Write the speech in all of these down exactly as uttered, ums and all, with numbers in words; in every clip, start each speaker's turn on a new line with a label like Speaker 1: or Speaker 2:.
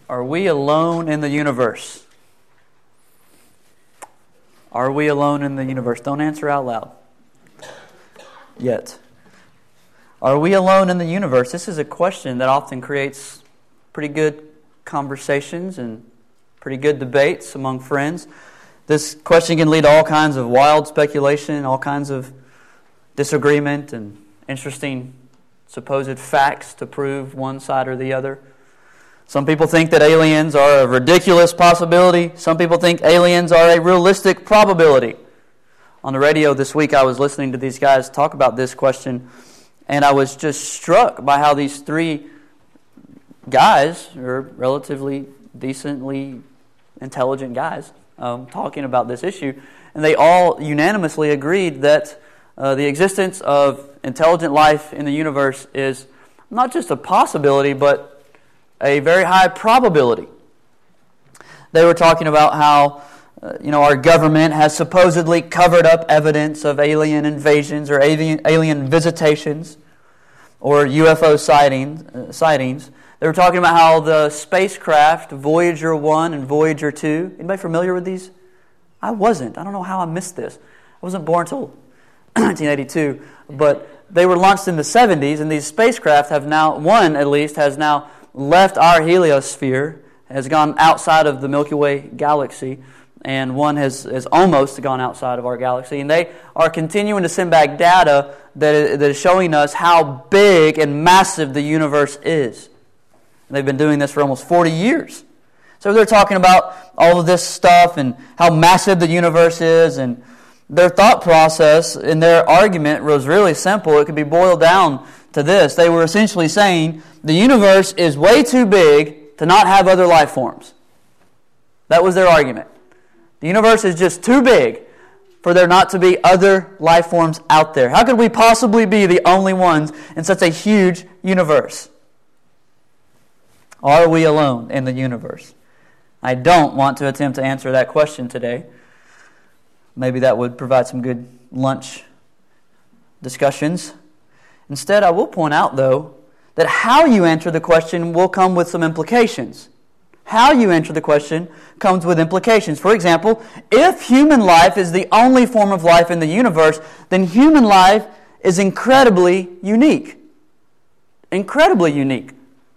Speaker 1: Are we alone in the universe? Are we alone in the universe? Don't answer out loud yet. Are we alone in the universe? This is a question that often creates pretty good conversations and pretty good debates among friends. This question can lead to all kinds of wild speculation, all kinds of disagreement, and interesting supposed facts to prove one side or the other. Some people think that aliens are a ridiculous possibility. Some people think aliens are a realistic probability. On the radio this week, I was listening to these guys talk about this question, and I was just struck by how these three guys, or relatively decently intelligent guys, um, talking about this issue, and they all unanimously agreed that uh, the existence of intelligent life in the universe is not just a possibility, but a very high probability. They were talking about how uh, you know our government has supposedly covered up evidence of alien invasions or alien, alien visitations or U F O sightings, uh, sightings. They were talking about how the spacecraft Voyager one and Voyager two, anybody familiar with these? I wasn't. I don't know how I missed this. I wasn't born until nineteen eighty-two, but they were launched in the seventies, and these spacecraft have now, one at least, has now left our heliosphere, has gone outside of the Milky Way galaxy, and one has, has almost gone outside of our galaxy. And they are continuing to send back data that is, that is showing us how big and massive the universe is. And they've been doing this for almost forty years. So they're talking about all of this stuff and how massive the universe is, and their thought process and their argument was really simple. It could be boiled down to this. They were essentially saying the universe is way too big to not have other life forms. That was their argument. The universe is just too big for there not to be other life forms out there. How could we possibly be the only ones in such a huge universe? Are we alone in the universe? I don't want to attempt to answer that question today. Maybe that would provide some good lunch discussions. Instead, I will point out, though, that how you answer the question will come with some implications. How you answer the question comes with implications. For example, if human life is the only form of life in the universe, then human life is incredibly unique. Incredibly unique.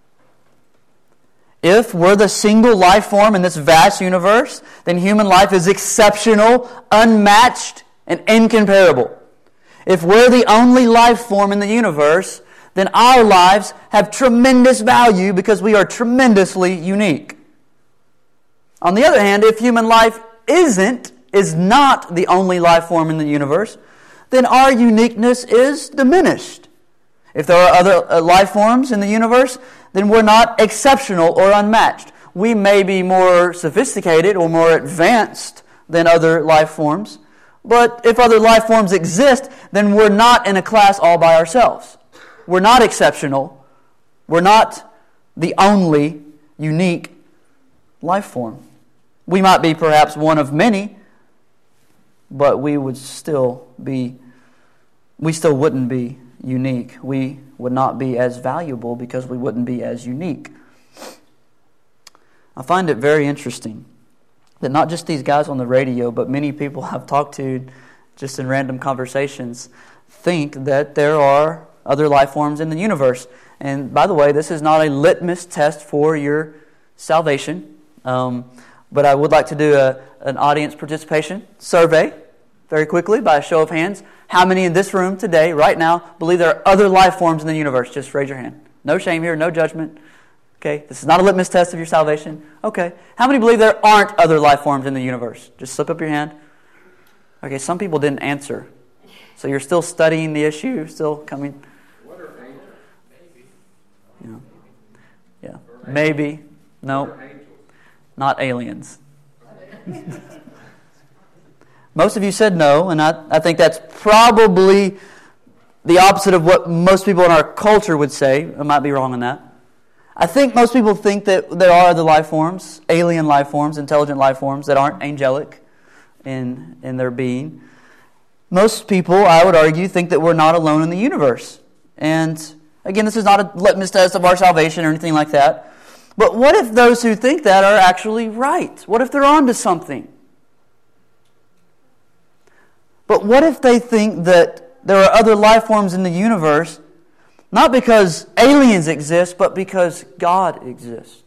Speaker 1: If we're the single life form in this vast universe, then human life is exceptional, unmatched, and incomparable. If we're the only life form in the universe, then our lives have tremendous value because we are tremendously unique. On the other hand, if human life isn't, is not the only life form in the universe, then our uniqueness is diminished. If there are other life forms in the universe, then we're not exceptional or unmatched. We may be more sophisticated or more advanced than other life forms, but if other life forms exist, then we're not in a class all by ourselves. We're not exceptional. We're not the only unique life form. We might be perhaps one of many, but we would still be, we still wouldn't be unique. We would not be as valuable because we wouldn't be as unique. I find it very interesting that not just these guys on the radio, but many people I've talked to just in random conversations think that there are other life forms in the universe. And by the way, this is not a litmus test for your salvation, um, but I would like to do a, an audience participation survey very quickly by a show of hands. How many in this room today, right now, believe there are other life forms in the universe? Just raise your hand. No shame here, no judgment. Okay, this is not a litmus test of your salvation. Okay, how many believe there aren't other life forms in the universe? Just slip up your hand. Okay, some people didn't answer. So you're still studying the issue, still coming.
Speaker 2: What are angels? Maybe.
Speaker 1: Yeah. Yeah. Maybe. No. Not aliens. Most of you said no, and I, I think that's probably the opposite of what most people in our culture would say. I might be wrong on that. I think most people think that there are other life forms, alien life forms, intelligent life forms that aren't angelic in, in their being. Most people, I would argue, think that we're not alone in the universe. And again, this is not a litmus test of our salvation or anything like that. But what if those who think that are actually right? What if they're onto something? But what if they think that there are other life forms in the universe, not because aliens exist, but because God exists?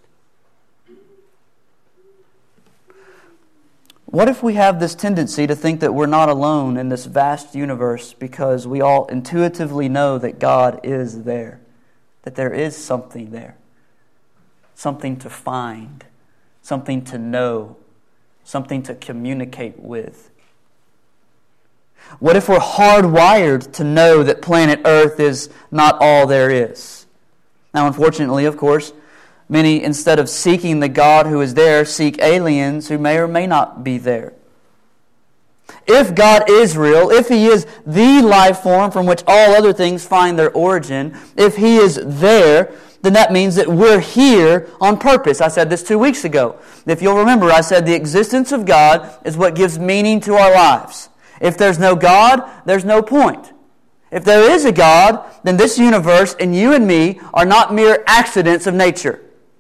Speaker 1: What if we have this tendency to think that we're not alone in this vast universe because we all intuitively know that God is there, that there is something there, something to find, something to know, something to communicate with? What if we're hardwired to know that planet Earth is not all there is? Now, unfortunately, of course, many, instead of seeking the God who is there, seek aliens who may or may not be there. If God is real, if He is the life form from which all other things find their origin, if He is there, then that means that we're here on purpose. I said this two weeks ago. If you'll remember, I said the existence of God is what gives meaning to our lives. If there's no God, there's no point. If there is a God, then this universe and you and me are not mere accidents of nature.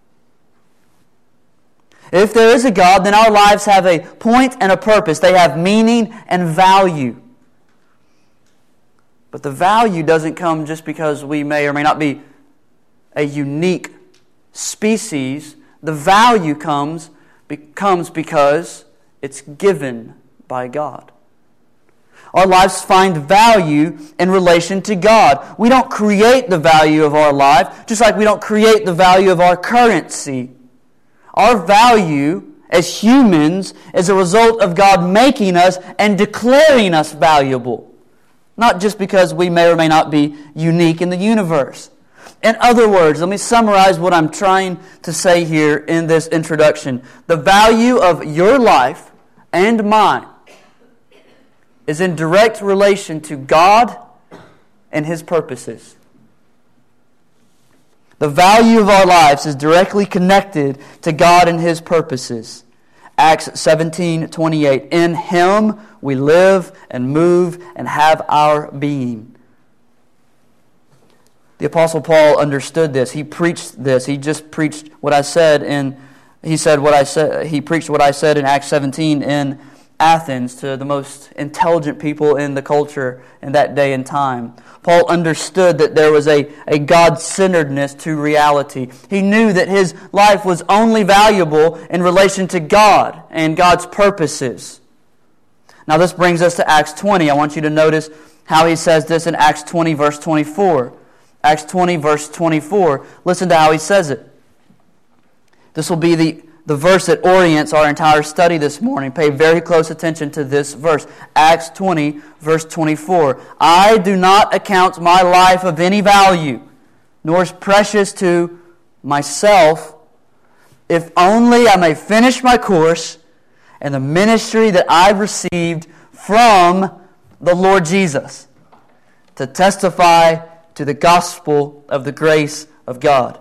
Speaker 1: If there is a God, then our lives have a point and a purpose. They have meaning and value. But the value doesn't come just because we may or may not be a unique species. The value comes, comes because it's given by God. Our lives find value in relation to God. We don't create the value of our life, just like we don't create the value of our currency. Our value as humans is a result of God making us and declaring us valuable, not just because we may or may not be unique in the universe. In other words, let me summarize what I'm trying to say here in this introduction. The value of your life and mine is in direct relation to God and His purposes. The value of our lives is directly connected to God and His purposes. Acts seventeen twenty-eight. In Him we live and move and have our being. The Apostle Paul understood this. He preached this. He just preached what I said in he said what I said he preached what I said in Acts seventeen in Athens to the most intelligent people in the culture in that day and time. Paul understood that there was a, a God-centeredness to reality. He knew that his life was only valuable in relation to God and God's purposes. Now this brings us to Acts twenty. I want you to notice how he says this in Acts twenty, verse twenty-four. Acts twenty, verse twenty-four. Listen to how he says it. This will be the The verse that orients our entire study this morning. Pay very close attention to this verse. Acts twenty, verse twenty-four. I do not account my life of any value, nor is precious to myself, if only I may finish my course and the ministry that I received from the Lord Jesus, to testify to the gospel of the grace of God.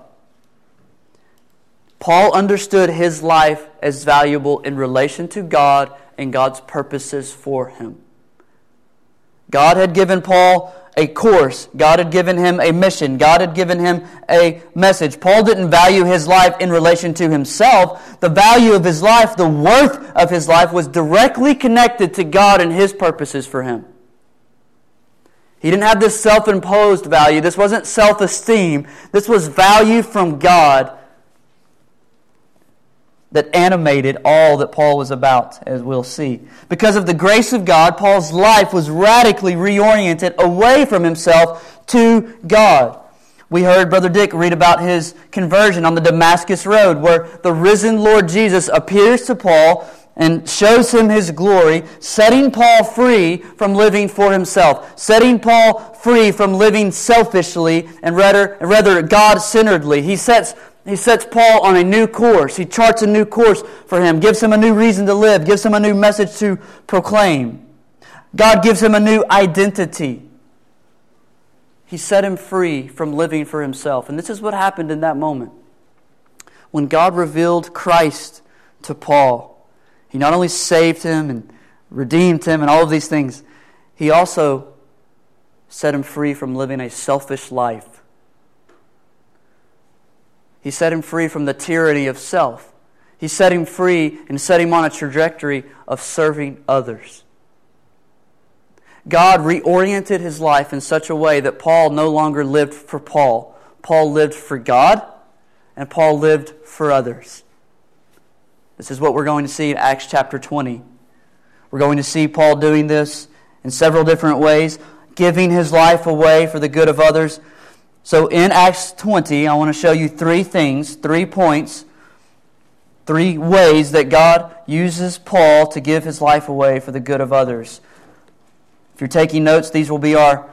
Speaker 1: Paul understood his life as valuable in relation to God and God's purposes for him. God had given Paul a course. God had given him a mission. God had given him a message. Paul didn't value his life in relation to himself. The value of his life, the worth of his life, was directly connected to God and His purposes for him. He didn't have this self-imposed value. This wasn't self-esteem. This was value from God that animated all that Paul was about, as we'll see. Because of the grace of God, Paul's life was radically reoriented away from himself to God. We heard Brother Dick read about his conversion on the Damascus Road, where the risen Lord Jesus appears to Paul and shows him His glory, setting Paul free from living for himself, setting Paul free from living selfishly and rather, rather God-centeredly. He sets He sets Paul on a new course. He charts a new course for him, gives him a new reason to live, gives him a new message to proclaim. God gives him a new identity. He set him free from living for himself. And this is what happened in that moment. When God revealed Christ to Paul, He not only saved him and redeemed him and all of these things, He also set him free from living a selfish life. He set him free from the tyranny of self. He set him free and set him on a trajectory of serving others. God reoriented his life in such a way that Paul no longer lived for Paul. Paul lived for God, and Paul lived for others. This is what we're going to see in Acts chapter twenty. We're going to see Paul doing this in several different ways, giving his life away for the good of others. So in Acts twenty, I want to show you three things, three points, three ways that God uses Paul to give his life away for the good of others. If you're taking notes, these will be our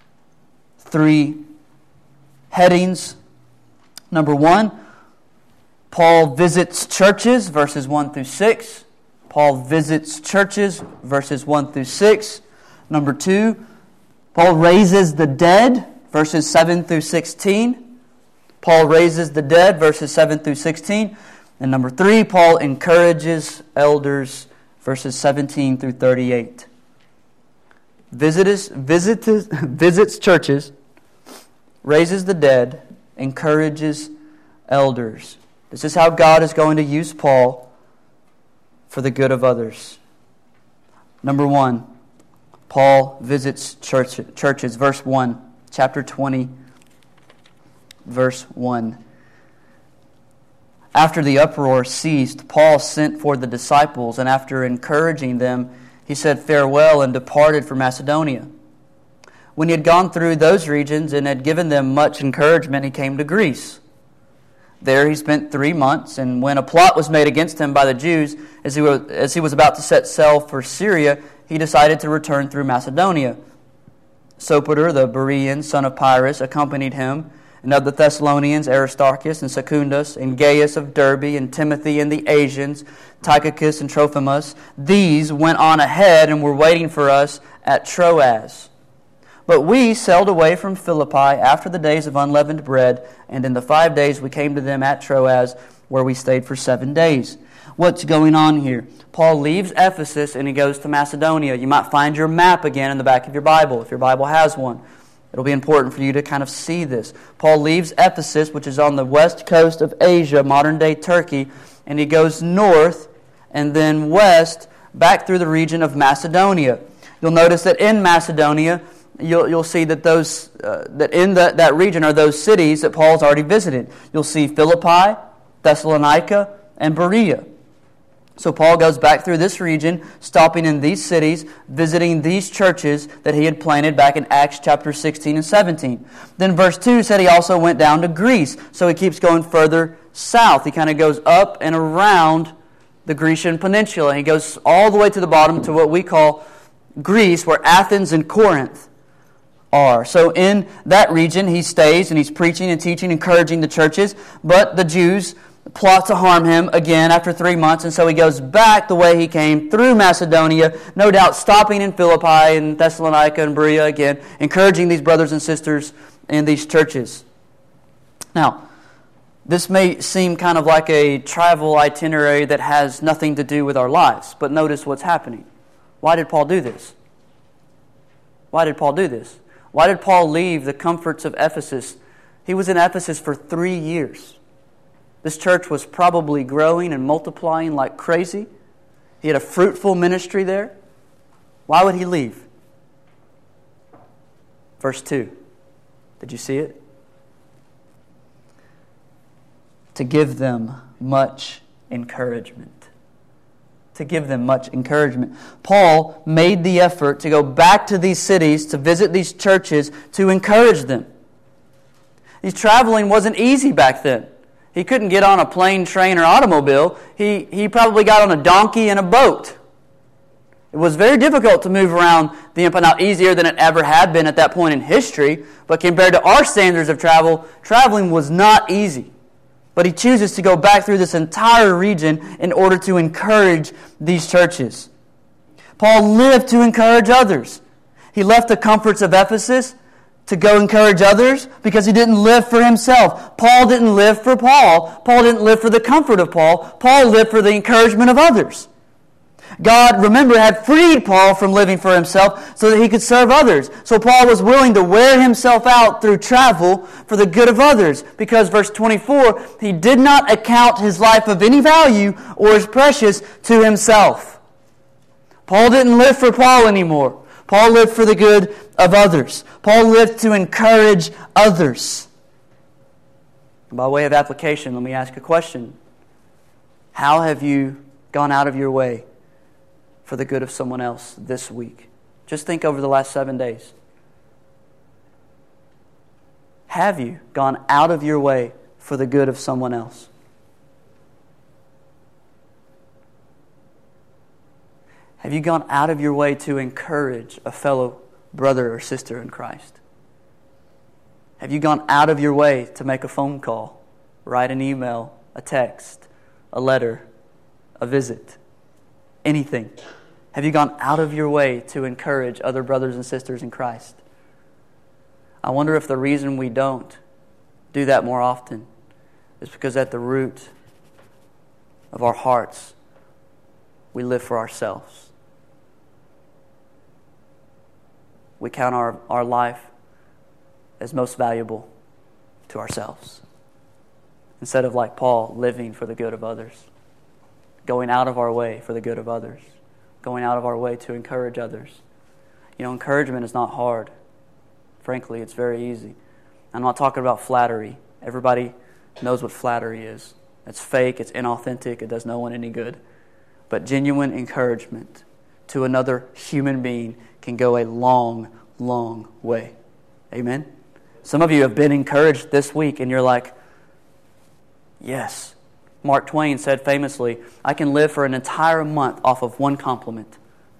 Speaker 1: three headings. Number one, Paul visits churches, verses one through six. Paul visits churches, verses one through six. Number two, Paul raises the dead, verses seven through sixteen. Paul raises the dead, verses seven through sixteen. And number three, Paul encourages elders, verses seventeen through thirty-eight. Visits, visits, visits churches, raises the dead, encourages elders. This is how God is going to use Paul for the good of others. Number one, Paul visits church, churches. Verse one, chapter twenty, verse one. After the uproar ceased, Paul sent for the disciples, and after encouraging them, he said farewell and departed for Macedonia. When he had gone through those regions and had given them much encouragement, he came to Greece. There he spent three months, and when a plot was made against him by the Jews, as he was, as he was about to set sail for Syria, he decided to return through Macedonia. Sopater, the Berean, son of Pyrrhus, accompanied him, and of the Thessalonians, Aristarchus and Secundus, and Gaius of Derbe, and Timothy and the Asians, Tychicus and Trophimus. These went on ahead and were waiting for us at Troas. But we sailed away from Philippi after the days of unleavened bread, and in the five days we came to them at Troas, where we stayed for seven days. What's going on here? Paul leaves Ephesus and he goes to Macedonia. You might find your map again in the back of your Bible, if your Bible has one. It'll be important for you to kind of see this. Paul leaves Ephesus, which is on the west coast of Asia, modern-day Turkey, and he goes north and then west back through the region of Macedonia. You'll notice that in Macedonia, You'll, you'll see that those uh, that in the, that region are those cities that Paul's already visited. You'll see Philippi, Thessalonica, and Berea. So Paul goes back through this region, stopping in these cities, visiting these churches that he had planted back in Acts chapter sixteen and seventeen. Then verse two said he also went down to Greece. So he keeps going further south. He kind of goes up and around the Grecian peninsula. He goes all the way to the bottom to what we call Greece, where Athens and Corinth are. So in that region he stays and he's preaching and teaching, encouraging the churches, but the Jews plot to harm him again after three months, and so he goes back the way he came through Macedonia, no doubt stopping in Philippi and Thessalonica and Berea again, encouraging these brothers and sisters in these churches. Now, this may seem kind of like a travel itinerary that has nothing to do with our lives, but notice what's happening. Why did Paul do this? Why did Paul do this? Why did Paul leave the comforts of Ephesus? He was in Ephesus for three years. This church was probably growing and multiplying like crazy. He had a fruitful ministry there. Why would he leave? Verse two. Did you see it? To give them much encouragement. To give them much encouragement. Paul made the effort to go back to these cities, to visit these churches, to encourage them. His traveling wasn't easy back then. He couldn't get on a plane, train, or automobile. He, he probably got on a donkey and a boat. It was very difficult to move around the empire. Not easier than it ever had been at that point in history, but compared to our standards of travel, traveling was not easy. But he chooses to go back through this entire region in order to encourage these churches. Paul lived to encourage others. He left the comforts of Ephesus to go encourage others because he didn't live for himself. Paul didn't live for Paul. Paul didn't live for the comfort of Paul. Paul lived for the encouragement of others. God, remember, had freed Paul from living for himself so that he could serve others. So Paul was willing to wear himself out through travel for the good of others. Because, verse twenty-four, he did not account his life of any value or as precious to himself. Paul didn't live for Paul anymore. Paul lived for the good of others. Paul lived to encourage others. By way of application, let me ask a question. How have you gone out of your way for the good of someone else this week? Just think over the last seven days. Have you gone out of your way for the good of someone else? Have you gone out of your way to encourage a fellow brother or sister in Christ? Have you gone out of your way to make a phone call, write an email, a text, a letter, a visit, anything? Have you gone out of your way to encourage other brothers and sisters in Christ? I wonder if the reason we don't do that more often is because at the root of our hearts, we live for ourselves. We count our, our life as most valuable to ourselves, instead of, like Paul, living for the good of others, going out of our way for the good of others, going out of our way to encourage others. You know, encouragement is not hard. Frankly, it's very easy. I'm not talking about flattery. Everybody knows what flattery is. It's fake, it's inauthentic, it does no one any good. But genuine encouragement to another human being can go a long, long way. Amen? Some of you have been encouraged this week and you're like, yes. Mark Twain said famously, I can live for an entire month off of one compliment.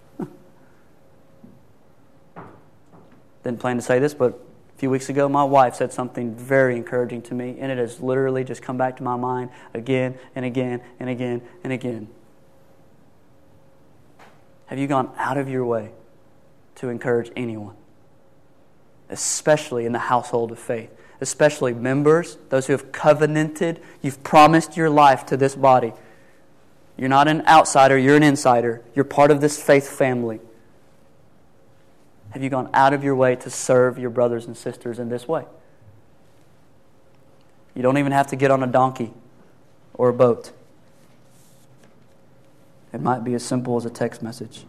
Speaker 1: Didn't plan to say this, but a few weeks ago my wife said something very encouraging to me, and it has literally just come back to my mind again and again and again and again. Have you gone out of your way to encourage anyone? Especially in the household of faith. Especially members, those who have covenanted, you've promised your life to this body. You're not an outsider, you're an insider. You're part of this faith family. Have you gone out of your way to serve your brothers and sisters in this way? You don't even have to get on a donkey or a boat. It might be as simple as a text message.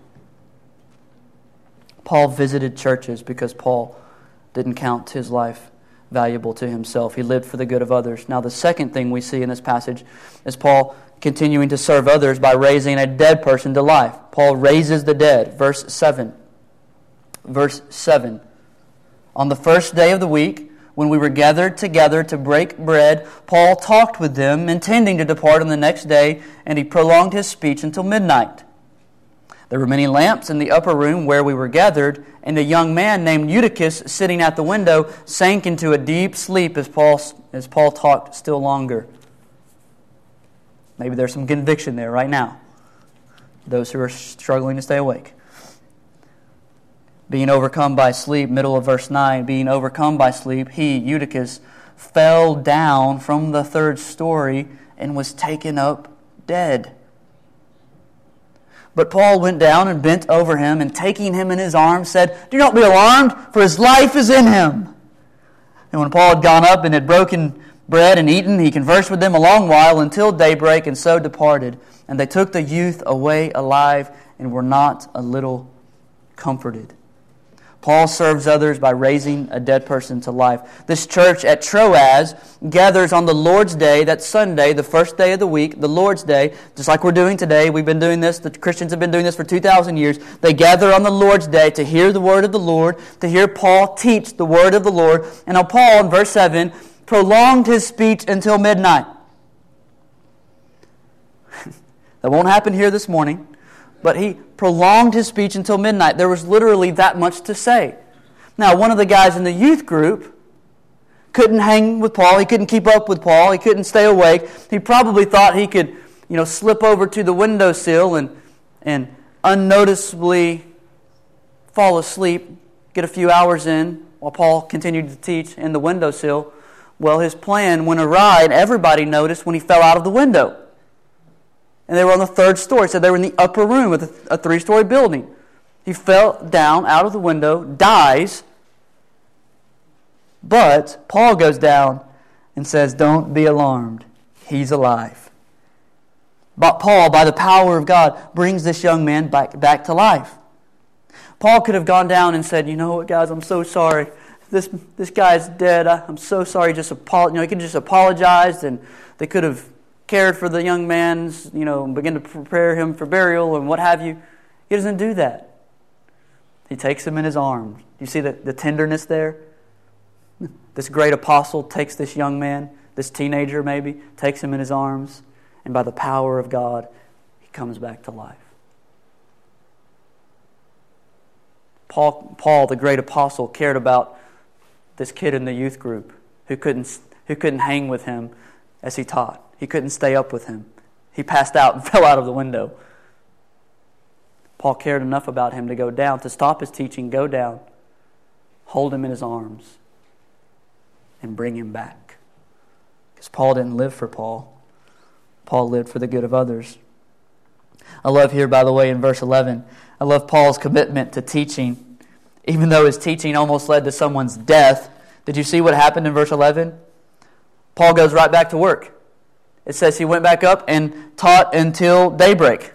Speaker 1: Paul visited churches because Paul didn't count his life valuable to himself. He lived for the good of others. Now, the second thing we see in this passage is Paul continuing to serve others by raising a dead person to life. Paul raises the dead. Verse seven. Verse seven. On the first day of the week, when we were gathered together to break bread, Paul talked with them, intending to depart on the next day, and he prolonged his speech until midnight. There were many lamps in the upper room where we were gathered, and a young man named Eutychus, sitting at the window, sank into a deep sleep as Paul, as Paul talked still longer. Maybe there's some conviction there right now. Those who are struggling to stay awake. Being overcome by sleep, middle of verse nine, being overcome by sleep, he, Eutychus, fell down from the third story and was taken up dead. But Paul went down and bent over him, and taking him in his arms, said, Do not be alarmed, for his life is in him. And when Paul had gone up and had broken bread and eaten, he conversed with them a long while until daybreak, and so departed. And they took the youth away alive, and were not a little comforted. Paul serves others by raising a dead person to life. This church at Troas gathers on the Lord's Day, that's Sunday, the first day of the week, the Lord's Day, just like we're doing today. We've been doing this, the Christians have been doing this for two thousand years. They gather on the Lord's Day to hear the word of the Lord, to hear Paul teach the word of the Lord. And now Paul, in verse seven, prolonged his speech until midnight. That won't happen here this morning. But he prolonged his speech until midnight. There was literally that much to say. Now, one of the guys in the youth group couldn't hang with Paul. He couldn't keep up with Paul. He couldn't stay awake. He probably thought he could, you know, slip over to the windowsill and, and unnoticeably fall asleep, get a few hours in while Paul continued to teach in the windowsill. Well, his plan went awry, and everybody noticed when he fell out of the window. and they were on the third story. So they were in the upper room of a three-story building. He fell down out of the window, dies, but Paul goes down and says, don't be alarmed. He's alive. But Paul, by the power of God, brings this young man back, back to life. Paul could have gone down and said, you know what, guys, I'm so sorry. This this guy's dead. I, I'm so sorry. Just apo- you know, he could have just apologized, and they could have cared for the young man's, you know, and begin to prepare him for burial and what have you. He doesn't do that. He takes him in his arms. Do you see the, the tenderness there? This great apostle takes this young man, this teenager maybe, takes him in his arms, and by the power of God, he comes back to life. Paul, Paul, the great apostle, cared about this kid in the youth group who couldn't who couldn't hang with him as he taught. He couldn't stay up with him. He passed out and fell out of the window. Paul cared enough about him to go down, to stop his teaching, go down, hold him in his arms, and bring him back. Because Paul didn't live for Paul. Paul lived for the good of others. I love here, by the way, in verse eleven, I love Paul's commitment to teaching, even though his teaching almost led to someone's death. Did you see what happened in verse eleven? Paul goes right back to work. It says he went back up and taught until daybreak.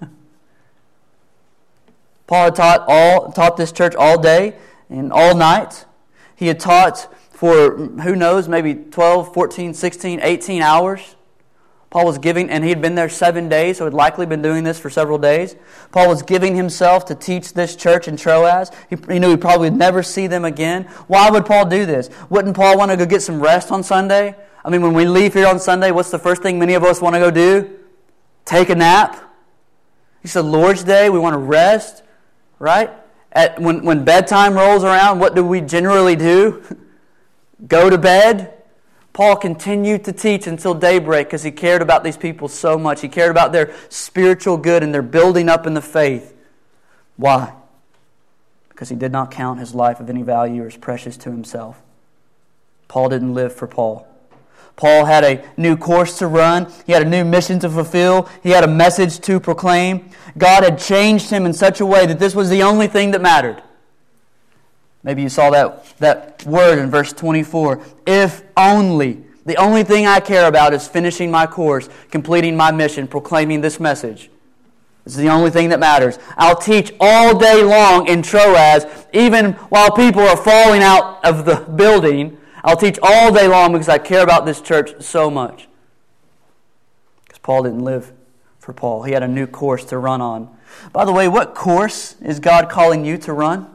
Speaker 1: Paul had taught all taught this church all day and all night. He had taught for, who knows, maybe twelve, fourteen, sixteen, eighteen hours. Paul was giving, and he had been there seven days, so had likely been doing this for several days. Paul was giving himself to teach this church in Troas. He, he knew he'd probably never see them again. Why would Paul do this? Wouldn't Paul want to go get some rest on Sunday? I mean, when we leave here on Sunday, what's the first thing many of us want to go do? Take a nap. He said, Lord's Day, we want to rest, right? At, when, when bedtime rolls around, what do we generally do? Go to bed. Paul continued to teach until daybreak because he cared about these people so much. He cared about their spiritual good and their building up in the faith. Why? Because he did not count his life of any value or as precious to himself. Paul didn't live for Paul. Paul had a new course to run. He had a new mission to fulfill. He had a message to proclaim. God had changed him in such a way that this was the only thing that mattered. Maybe you saw that, that word in verse twenty-four. If only. The only thing I care about is finishing my course, completing my mission, proclaiming this message. This is the only thing that matters. I'll teach all day long in Troas, even while people are falling out of the building. I'll teach all day long because I care about this church so much. Because Paul didn't live for Paul. He had a new course to run on. By the way, what course is God calling you to run?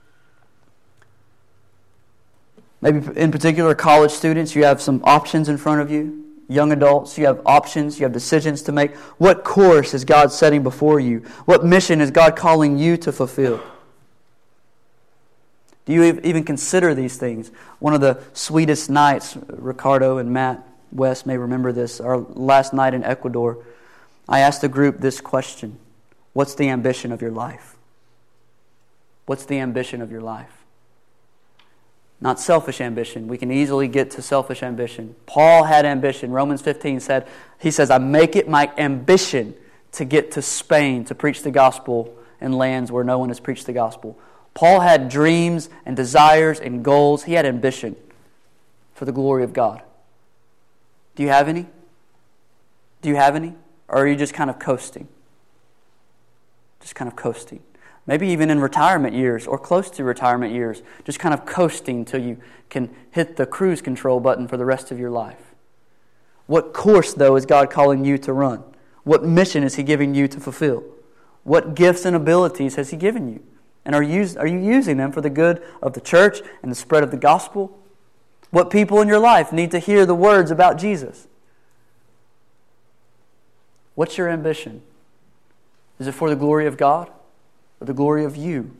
Speaker 1: Maybe in particular, college students, you have some options in front of you. Young adults, you have options, you have decisions to make. What course is God setting before you? What mission is God calling you to fulfill? Do you even consider these things? One of the sweetest nights, Ricardo and Matt West may remember this, our last night in Ecuador, I asked the group this question. What's the ambition of your life? What's the ambition of your life? Not selfish ambition. We can easily get to selfish ambition. Paul had ambition. Romans fifteen said, he says, I make it my ambition to get to Spain to preach the gospel in lands where no one has preached the gospel. Paul had dreams and desires and goals. He had ambition for the glory of God. Do you have any? Do you have any? Or are you just kind of coasting? Just kind of coasting. Maybe even in retirement years or close to retirement years, just kind of coasting until you can hit the cruise control button for the rest of your life. What course, though, is God calling you to run? What mission is He giving you to fulfill? What gifts and abilities has He given you? And are you, are you using them for the good of the church and the spread of the gospel? What people in your life need to hear the words about Jesus? What's your ambition? Is it for the glory of God? For the glory of you.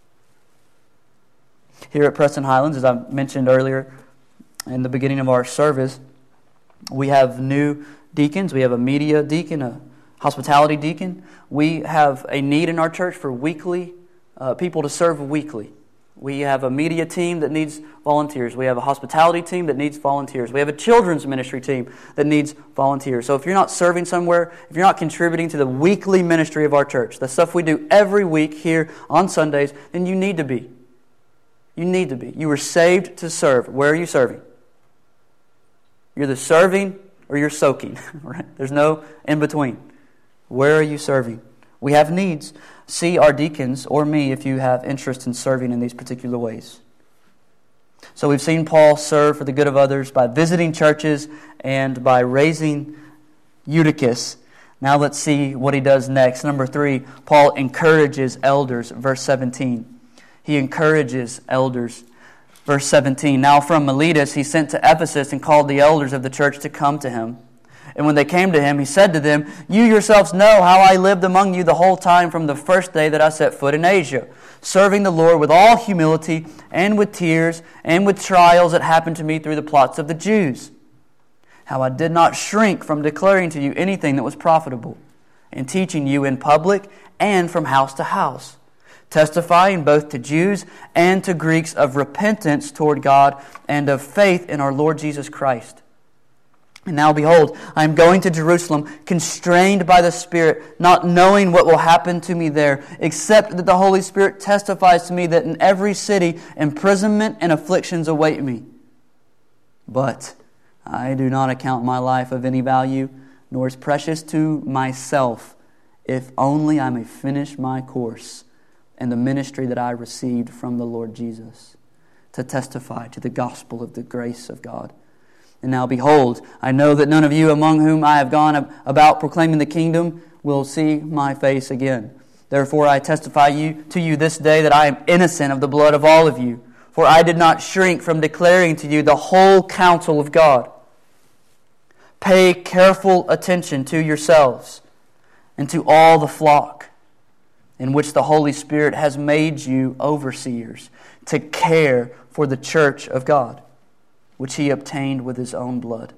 Speaker 1: Here at Preston Highlands, as I mentioned earlier in the beginning of our service, we have new deacons. We have a media deacon, a hospitality deacon. We have a need in our church for weekly uh, people to serve weekly. We have a media team that needs volunteers. We have a hospitality team that needs volunteers. We have a children's ministry team that needs volunteers. So if you're not serving somewhere, if you're not contributing to the weekly ministry of our church, the stuff we do every week here on Sundays, then you need to be. You need to be. You were saved to serve. Where are you serving? You're either serving or you're soaking. Right? There's no in between. Where are you serving? We have needs. See our deacons or me if you have interest in serving in these particular ways. So we've seen Paul serve for the good of others by visiting churches and by raising Eutychus. Now let's see what he does next. Number three, Paul encourages elders. Verse seventeen. He encourages elders. Verse seventeen. Now from Miletus he sent to Ephesus and called the elders of the church to come to him. And when they came to him, he said to them, "You yourselves know how I lived among you the whole time from the first day that I set foot in Asia, serving the Lord with all humility and with tears and with trials that happened to me through the plots of the Jews. How I did not shrink from declaring to you anything that was profitable, and teaching you in public and from house to house, testifying both to Jews and to Greeks of repentance toward God and of faith in our Lord Jesus Christ. And now behold, I am going to Jerusalem, constrained by the Spirit, not knowing what will happen to me there, except that the Holy Spirit testifies to me that in every city imprisonment and afflictions await me. But I do not account my life of any value, nor as precious to myself, if only I may finish my course and the ministry that I received from the Lord Jesus, to testify to the gospel of the grace of God. And now behold, I know that none of you among whom I have gone about proclaiming the kingdom will see my face again. Therefore I testify you to you this day that I am innocent of the blood of all of you. For I did not shrink from declaring to you the whole counsel of God. Pay careful attention to yourselves and to all the flock in which the Holy Spirit has made you overseers to care for the church of God, which he obtained with his own blood.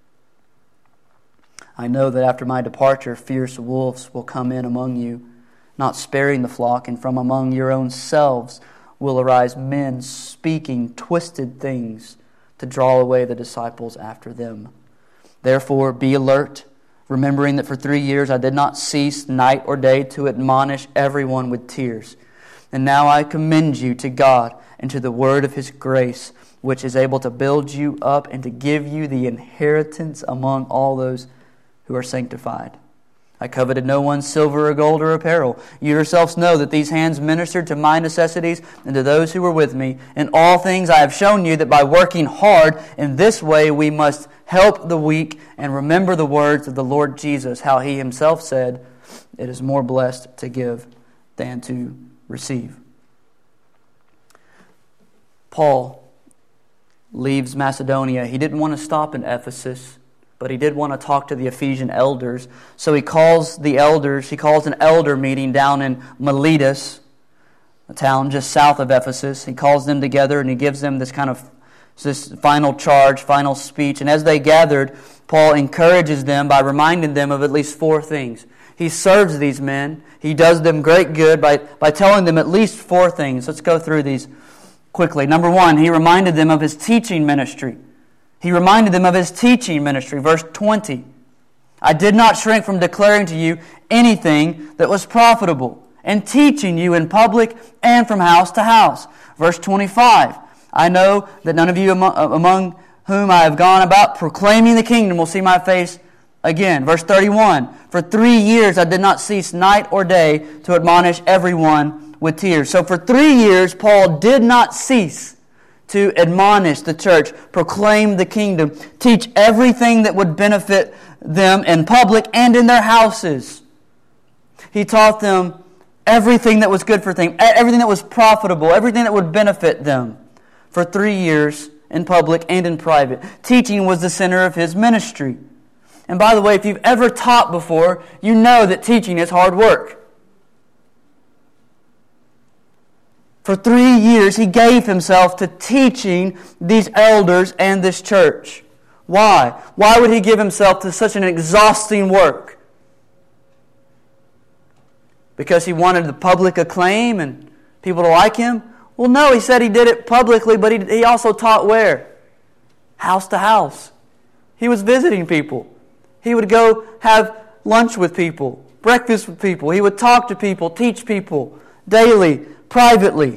Speaker 1: I know that after my departure, fierce wolves will come in among you, not sparing the flock, and from among your own selves will arise men speaking twisted things to draw away the disciples after them. Therefore, be alert, remembering that for three years I did not cease night or day to admonish everyone with tears. And now I commend you to God and to the word of his grace, which is able to build you up and to give you the inheritance among all those who are sanctified. I coveted no one's silver or gold or apparel. You yourselves know that these hands ministered to my necessities and to those who were with me. In all things I have shown you that by working hard in this way we must help the weak and remember the words of the Lord Jesus, how he himself said, "It is more blessed to give than to receive." Paul leaves Macedonia. He didn't want to stop in Ephesus, but he did want to talk to the Ephesian elders. So he calls the elders, he calls an elder meeting down in Miletus, a town just south of Ephesus. He calls them together and he gives them this kind of this final charge, final speech. And as they gathered, Paul encourages them by reminding them of at least four things. He serves these men. He does them great good by, by telling them at least four things. Let's go through these quickly. Number one, he reminded them of his teaching ministry. He reminded them of his teaching ministry. Verse twenty. I did not shrink from declaring to you anything that was profitable, and teaching you in public and from house to house. Verse twenty-five. I know that none of you among, among whom I have gone about proclaiming the kingdom will see my face again. Verse thirty-one. For three years I did not cease night or day to admonish everyone with tears. So for three years, Paul did not cease to admonish the church, proclaim the kingdom, teach everything that would benefit them in public and in their houses. He taught them everything that was good for them, everything that was profitable, everything that would benefit them for three years in public and in private. Teaching was the center of his ministry. And by the way, if you've ever taught before, you know that teaching is hard work. For three years, he gave himself to teaching these elders and this church. Why? Why would he give himself to such an exhausting work? Because he wanted the public acclaim and people to like him? Well, no, he said he did it publicly, but he, he also taught where? House to house. He was visiting people. He would go have lunch with people, breakfast with people. He would talk to people, teach people daily, privately.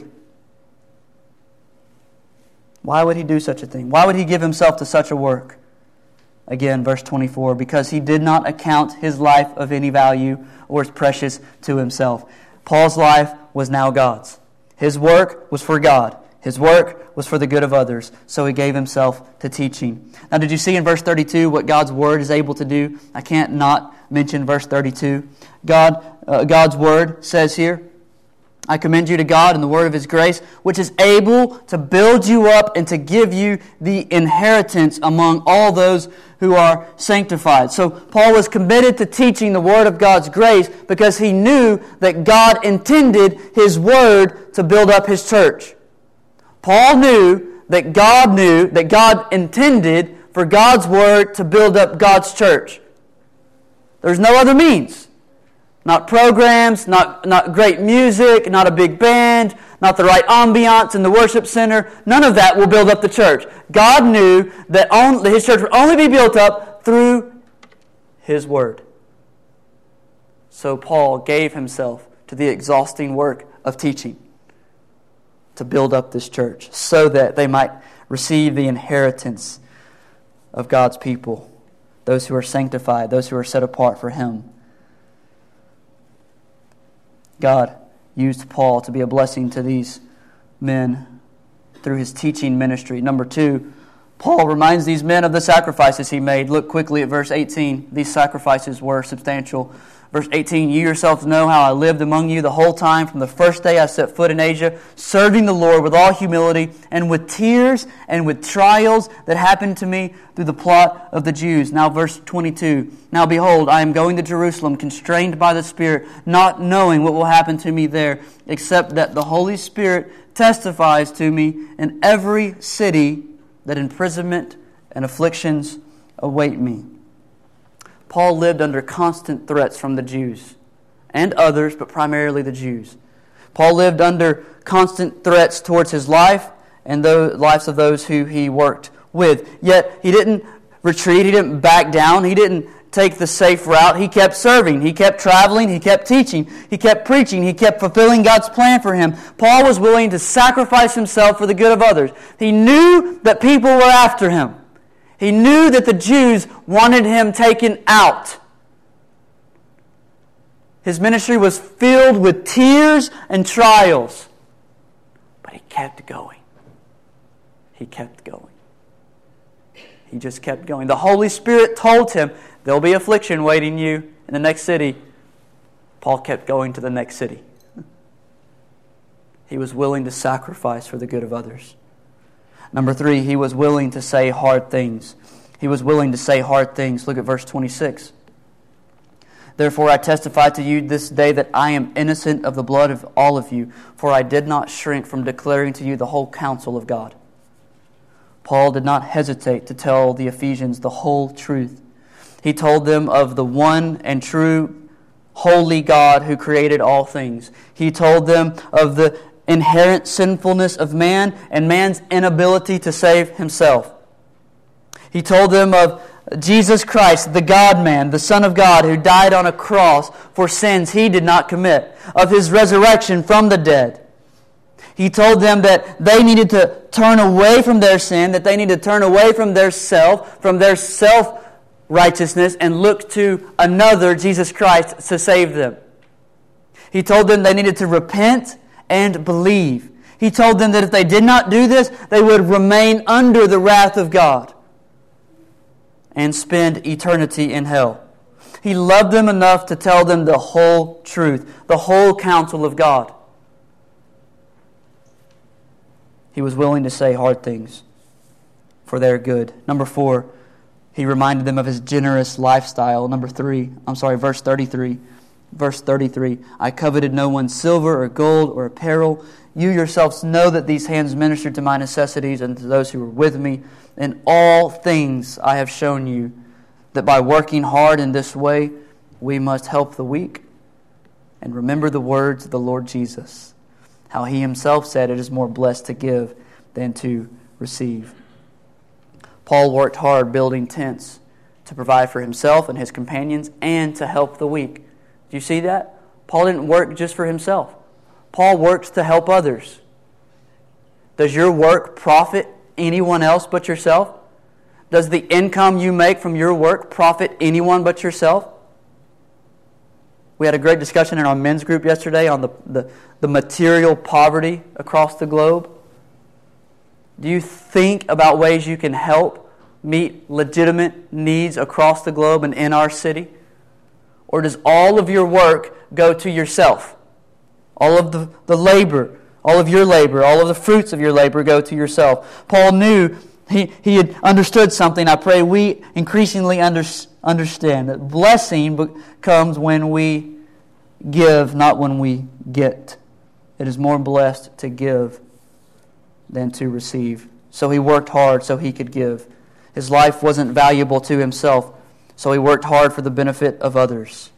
Speaker 1: Why would he do such a thing? Why would he give himself to such a work? Again, verse twenty-four, because he did not account his life of any value or as precious to himself. Paul's life was now God's. His work was for God. His work was for the good of others, so he gave himself to teaching. Now, did you see in verse thirty-two what God's Word is able to do? I can't not mention verse thirty-two. God, uh, God's Word says here, I commend you to God and the word of His grace, which is able to build you up and to give you the inheritance among all those who are sanctified. So Paul was committed to teaching the word of God's grace because he knew that God intended His word to build up His church. Paul knew that God knew that God intended for God's word to build up God's church. There's no other means. Not programs, not, not great music, not a big band, not the right ambiance in the worship center. None of that will build up the church. God knew that only, His church would only be built up through His Word. So Paul gave himself to the exhausting work of teaching to build up this church so that they might receive the inheritance of God's people, those who are sanctified, those who are set apart for Him. God used Paul to be a blessing to these men through his teaching ministry. Number two, Paul reminds these men of the sacrifices he made. Look quickly at verse eighteen. These sacrifices were substantial. Verse eighteen, you yourselves know how I lived among you the whole time from the first day I set foot in Asia, serving the Lord with all humility and with tears and with trials that happened to me through the plot of the Jews. Now verse twenty-two, now behold, I am going to Jerusalem, constrained by the Spirit, not knowing what will happen to me there, except that the Holy Spirit testifies to me in every city that imprisonment and afflictions await me. Paul lived under constant threats from the Jews and others, but primarily the Jews. Paul lived under constant threats towards his life and the lives of those who he worked with. Yet he didn't retreat, he didn't back down, he didn't take the safe route. He kept serving, he kept traveling, he kept teaching, he kept preaching, he kept fulfilling God's plan for him. Paul was willing to sacrifice himself for the good of others. He knew that people were after him. He knew that the Jews wanted him taken out. His ministry was filled with tears and trials. But he kept going. He kept going. He just kept going. The Holy Spirit told him, there'll be affliction waiting you in the next city. Paul kept going to the next city. He was willing to sacrifice for the good of others. Number three, he was willing to say hard things. He was willing to say hard things. Look at verse twenty-six. Therefore I testify to you this day that I am innocent of the blood of all of you, for I did not shrink from declaring to you the whole counsel of God. Paul did not hesitate to tell the Ephesians the whole truth. He told them of the one and true holy God who created all things. He told them of the inherent sinfulness of man and man's inability to save himself. He told them of Jesus Christ, the God-man, the Son of God, who died on a cross for sins he did not commit, of His resurrection from the dead. He told them that they needed to turn away from their sin, that they needed to turn away from their self, from their self-righteousness, and look to another, Jesus Christ, to save them. He told them they needed to repent and believe. He told them that if they did not do this, they would remain under the wrath of God and spend eternity in hell. He loved them enough to tell them the whole truth, the whole counsel of God. He was willing to say hard things for their good. Number four, he reminded them of his generous lifestyle. Number three, I'm sorry, verse thirty-three. Verse thirty-three, I coveted no one's silver or gold or apparel. You yourselves know that these hands ministered to my necessities and to those who were with me. In all things I have shown you that by working hard in this way, we must help the weak and remember the words of the Lord Jesus. how he himself said it is more blessed to give than to receive. Paul worked hard building tents to provide for himself and his companions and to help the weak. Do you see that? Paul didn't work just for himself. Paul worked to help others. Does your work profit anyone else but yourself? Does the income you make from your work profit anyone but yourself? We had a great discussion in our men's group yesterday on the, the, the material poverty across the globe. Do you think about ways you can help meet legitimate needs across the globe and in our city? Or does all of your work go to yourself? All of the, the labor, all of your labor, all of the fruits of your labor go to yourself. Paul knew, he, he had understood something. I pray we increasingly under, understand that blessing comes when we give, not when we get. It is more blessed to give than to receive. So he worked hard so he could give. His life wasn't valuable to himself, so he worked hard for the benefit of others.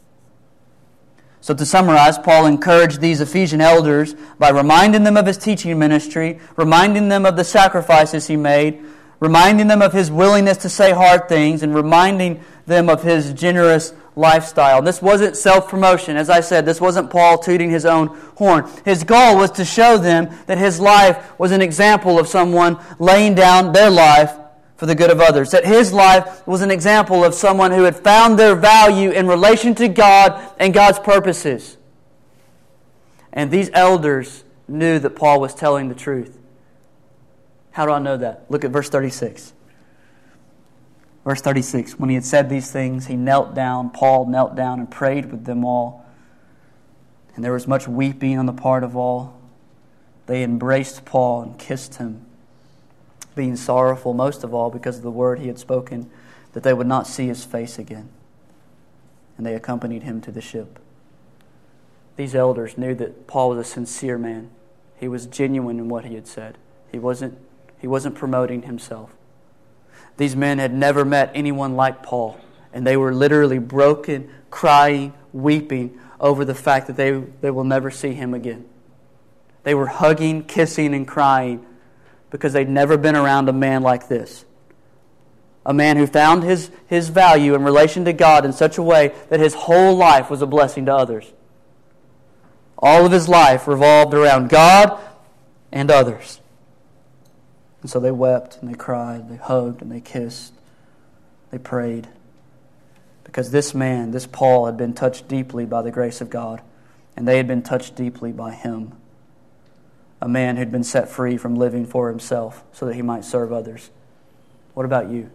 Speaker 1: So to summarize, Paul encouraged these Ephesian elders by reminding them of his teaching ministry, reminding them of the sacrifices he made, reminding them of his willingness to say hard things, and reminding them of his generous lifestyle. This wasn't self-promotion. As I said, this wasn't Paul tooting his own horn. His goal was to show them that his life was an example of someone laying down their life for the good of others. That his life was an example of someone who had found their value in relation to God and God's purposes. And these elders knew that Paul was telling the truth. How do I know that? Look at verse thirty-six. Verse thirty-six, when he had said these things, he knelt down, Paul knelt down and prayed with them all. And there was much weeping on the part of all. They embraced Paul and kissed him, being sorrowful most of all because of the word he had spoken, that they would not see his face again. And they accompanied him to the ship. These elders knew that Paul was a sincere man. He was genuine in what he had said. He wasn't, he wasn't promoting himself. These men had never met anyone like Paul, and they were literally broken, crying, weeping over the fact that they, they will never see him again. They were hugging, kissing, and crying because they'd never been around a man like this. A man who found his, his value in relation to God in such a way that his whole life was a blessing to others. All of his life revolved around God and others. And so they wept and they cried, they hugged and they kissed, they prayed. Because this man, this Paul, had been touched deeply by the grace of God, and they had been touched deeply by him. A man who'd been set free from living for himself so that he might serve others. What about you?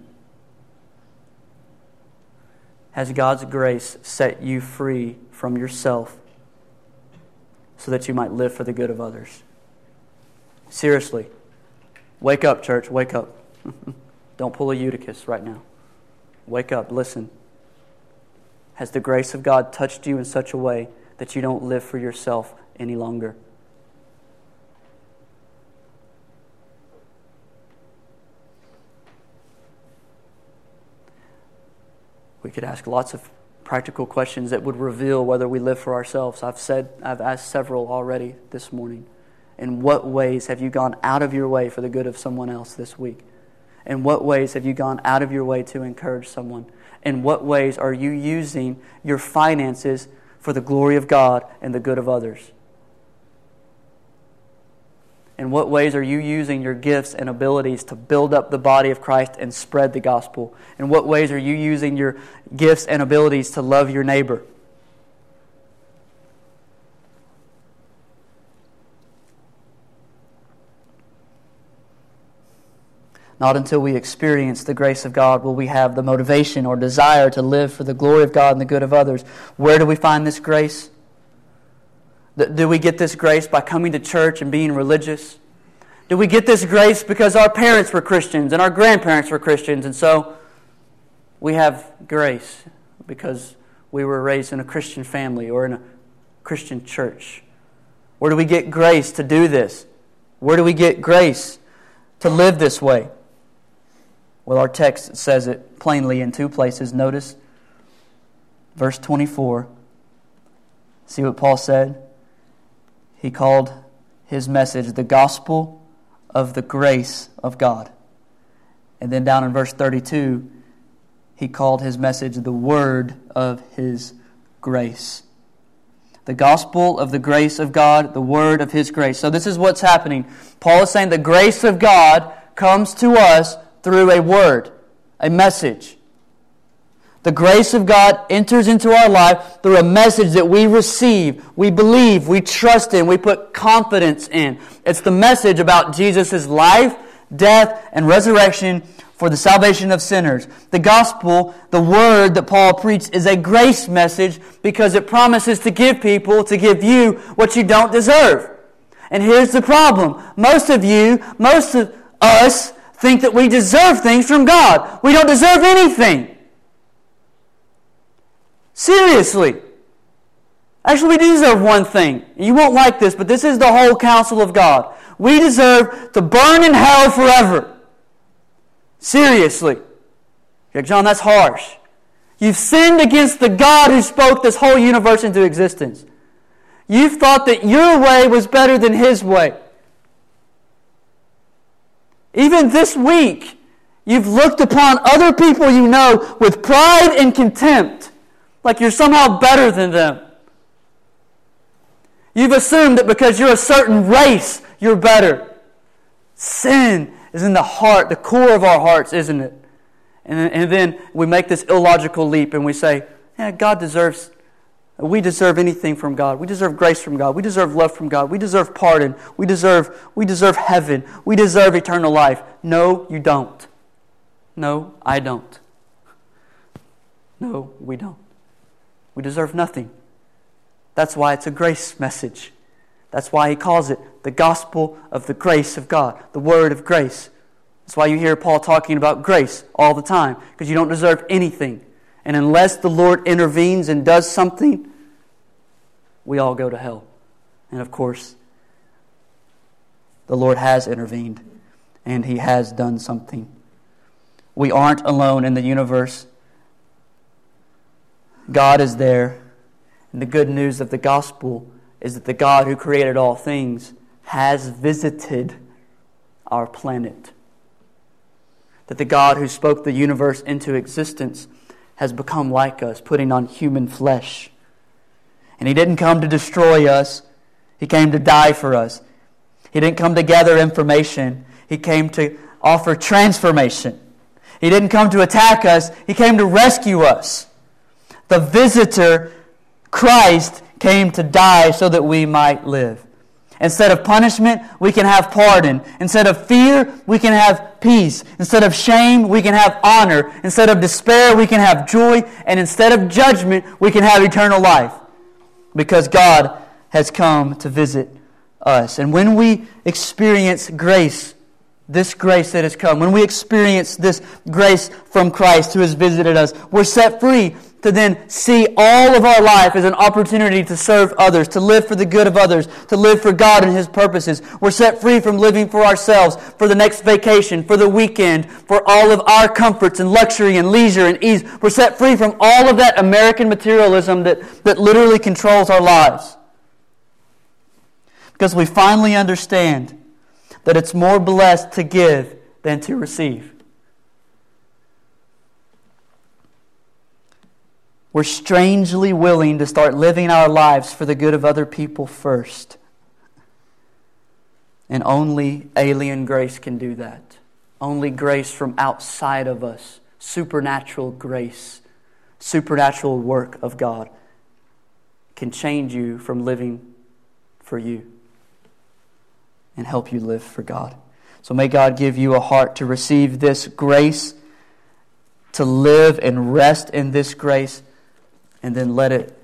Speaker 1: Has God's grace set you free from yourself so that you might live for the good of others? Seriously. Wake up, church. Wake up. Don't pull a Eutychus right now. Wake up. Listen. Has the grace of God touched you in such a way that you don't live for yourself any longer? We could ask lots of practical questions that would reveal whether we live for ourselves. I've said, I've asked several already this morning. In what ways have you gone out of your way for the good of someone else this week? In what ways have you gone out of your way to encourage someone? In what ways are you using your finances for the glory of God and the good of others? In what ways are you using your gifts and abilities to build up the body of Christ and spread the gospel? In what ways are you using your gifts and abilities to love your neighbor? Not until we experience the grace of God will we have the motivation or desire to live for the glory of God and the good of others. Where do we find this grace? Do we get this grace by coming to church and being religious? Do we get this grace because our parents were Christians and our grandparents were Christians, and so we have grace because we were raised in a Christian family or in a Christian church? Where do we get grace to do this? Where do we get grace to live this way? Well, our text says it plainly in two places. Notice verse twenty-four. See what Paul said? He called His message the gospel of the grace of God. And then down in verse thirty-two, He called His message the word of His grace. The gospel of the grace of God, the word of His grace. So this is what's happening. Paul is saying the grace of God comes to us through a word, a message. The grace of God enters into our life through a message that we receive, we believe, we trust in, we put confidence in. It's the message about Jesus' life, death, and resurrection for the salvation of sinners. The gospel, the word that Paul preached, is a grace message because it promises to give people, to give you what you don't deserve. And here's the problem. Most of you, most of us, think that we deserve things from God. We don't deserve anything. Seriously. Actually, we do deserve one thing. You won't like this, but this is the whole counsel of God. We deserve to burn in hell forever. Seriously. You're like, John, that's harsh. You've sinned against the God who spoke this whole universe into existence. You've thought that your way was better than His way. Even this week, you've looked upon other people you know with pride and contempt, like you're somehow better than them. You've assumed that because you're a certain race, you're better. Sin is in the heart, the core of our hearts, isn't it? And, and then we make this illogical leap and we say, yeah, God deserves, we deserve anything from God. We deserve grace from God. We deserve love from God. We deserve pardon. We deserve, we deserve heaven. We deserve eternal life. No, you don't. No, I don't. No, we don't. We deserve nothing. That's why it's a grace message. That's why he calls it the gospel of the grace of God, the word of grace. That's why you hear Paul talking about grace all the time, because you don't deserve anything. And unless the Lord intervenes and does something, we all go to hell. And of course, the Lord has intervened, and He has done something. We aren't alone in the universe. God is there. And the good news of the gospel is that the God who created all things has visited our planet. That the God who spoke the universe into existence has become like us, putting on human flesh. And He didn't come to destroy us. He came to die for us. He didn't come to gather information. He came to offer transformation. He didn't come to attack us. He came to rescue us. The visitor, Christ, came to die so that we might live. Instead of punishment, we can have pardon. Instead of fear, we can have peace. Instead of shame, we can have honor. Instead of despair, we can have joy. And instead of judgment, we can have eternal life. Because God has come to visit us. And when we experience grace, this grace that has come, when we experience this grace from Christ who has visited us, we're set free to then see all of our life as an opportunity to serve others, to live for the good of others, to live for God and His purposes. We're set free from living for ourselves, for the next vacation, for the weekend, for all of our comforts and luxury and leisure and ease. We're set free from all of that American materialism that, that literally controls our lives. Because we finally understand that it's more blessed to give than to receive. We're strangely willing to start living our lives for the good of other people first. And only alien grace can do that. Only grace from outside of us. Supernatural grace. Supernatural work of God can change you from living for you and help you live for God. So may God give you a heart to receive this grace, to live and rest in this grace, and then let it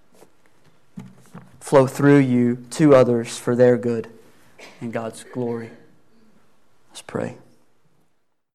Speaker 1: flow through you to others for their good and God's glory. Let's pray.